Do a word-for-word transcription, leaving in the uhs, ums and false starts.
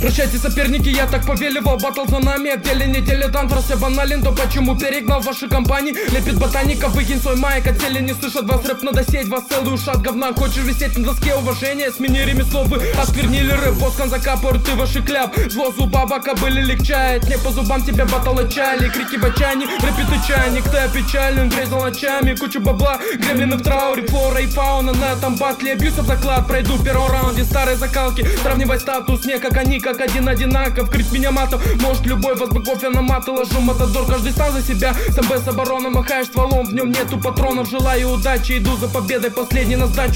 Прощайте, соперники, я так повеливал. Батл за нами, а в деле недели дант. Раз я банален, то почему перегнал ваши компании? Лепит ботаника, выкинь свой майк. От цели не слышат вас, рэп надо сеть. Вас целый ушат говна. Хочешь висеть на доске уважения? Смени ремесло, вы осквернили рэп. Воском закапывают ты ваши кляп. Зло зуба бака были легчает. Не по зубам тебя батл отчали. Крики в отчаянии, рэпит и чайник. Ты опечален, грезал ночами. Кучу бабла, гремлины в трауре. Флора и фауна на этом батле. Бьюся в заклад, пройду в первом раунде. Старые закалки, сравнивать статус не как они, как один одинаков. Крыть меня матом, может любой вас бы кофе на маты. Ложу матадор, каждый сам за себя. Сам без обороны, махаешь стволом, в нем нету патронов. Желаю удачи, иду за победой, последний на сдачу.